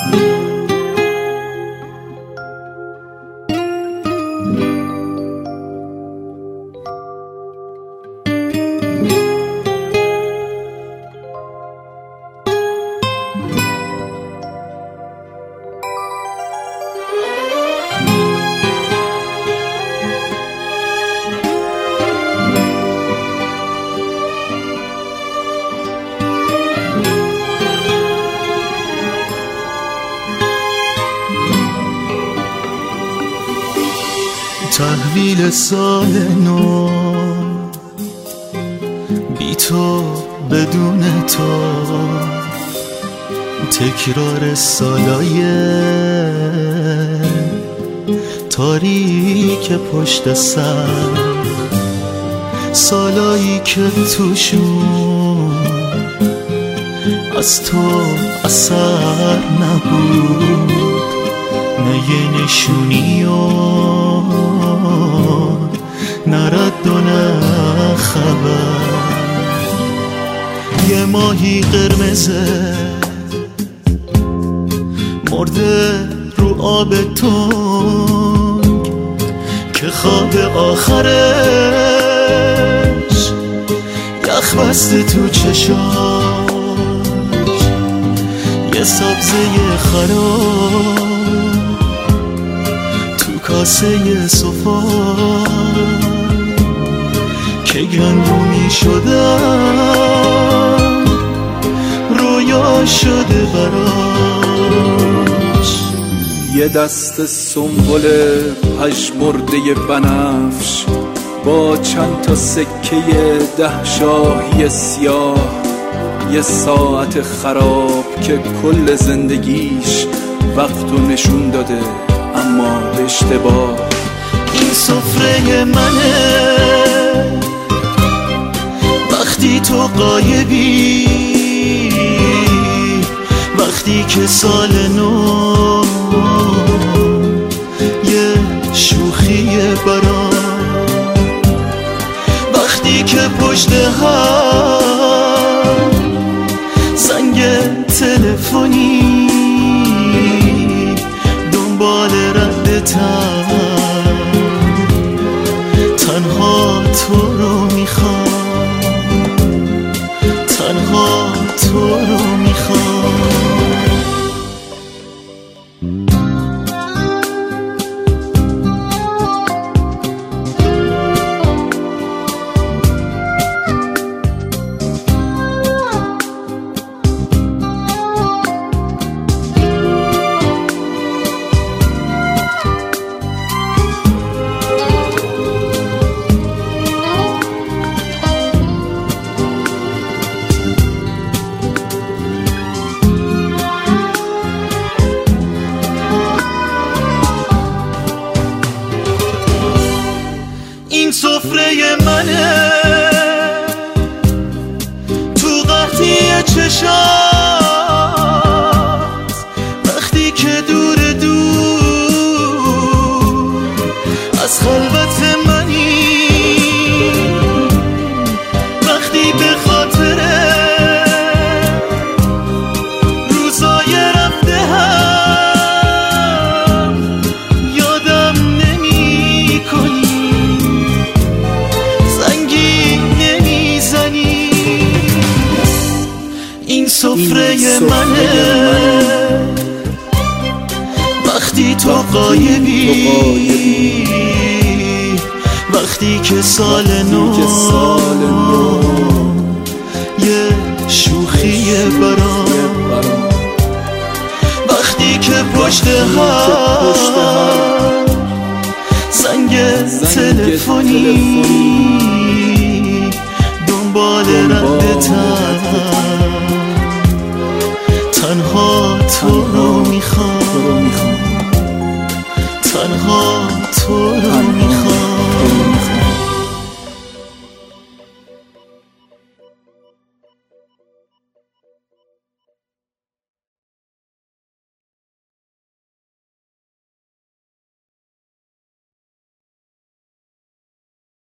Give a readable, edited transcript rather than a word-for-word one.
تحویل سال نو بی تو بدون تو، تکرار سالای تاریک پشت سر، سالایی که توشون از تو اثر نبود، نه یه نشونی و نه رد و نه خبر. یه ماهی قرمزه مرده رو آب تنگ که خواب آخرش یخ بسته تو چشاش، یه سبزه خراب تو کاسه صفا که گندمی شدن رویا شده براش. یه دست سنبل پژمرده بنفش با چند تا سکه 10 شاهی سیاه، یه ساعت خراب که کل زندگیش وقتو نشون داده اما به اشتباه. این سفره منه وقتی تو غایبی، وقتی که سال نو یه شوخیه برام، وقتی که پشت هم زنگ تلفنی دنبال ردتم، تنها تو رو میخوام، تنها تو رو میخوام. این سفره منه تو قحطی چشات، وقتی که دور دور از خلوت منی، وقتی به خاطر روزای رفته هم یادم نمی کنی، این سفره منه وقتی تو غایبی، وقتی که سال نو یه شوخیه برام، وقتی که پشت هم زنگ تلفنی دنبال ردتم، تنها تو رو میخوام، تنها